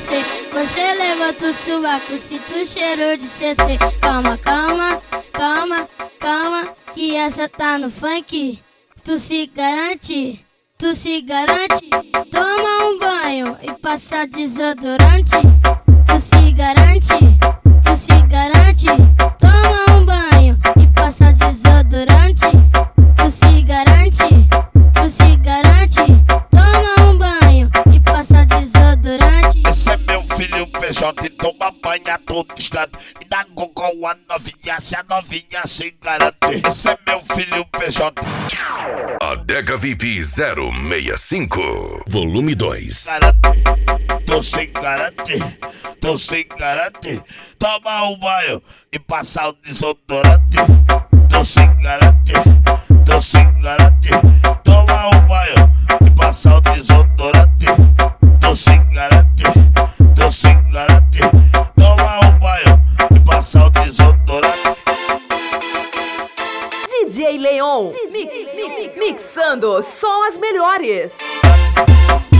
CC. Você levanta o sovaco, sinto o cheiro de CC. Calma, calma, calma, calma, que essa tá no funk. Tu se garante, tu se garante. Toma um banho e passa desodorante. Tu se garante, tu se garante. Toma um banho e passa desodorante. Tu se garante, tu se garante. Toma um banho e passa desodorante. Esse é meu filho PJ e toma banho a todo instante. E dá gogol a novinha se a novinha se garante. Esse é meu filho PJ. Adega VIP 065, volume 2. Garante, tu se garante, tu se garante. Toma um banho e passa o desodorante. Tu se garante, tu se garante. Toma um banho e passa o desodorante. Tu se garante, tu se garante. Toma um banho e passa o desodorante. DJ Leon, mixando só as melhores.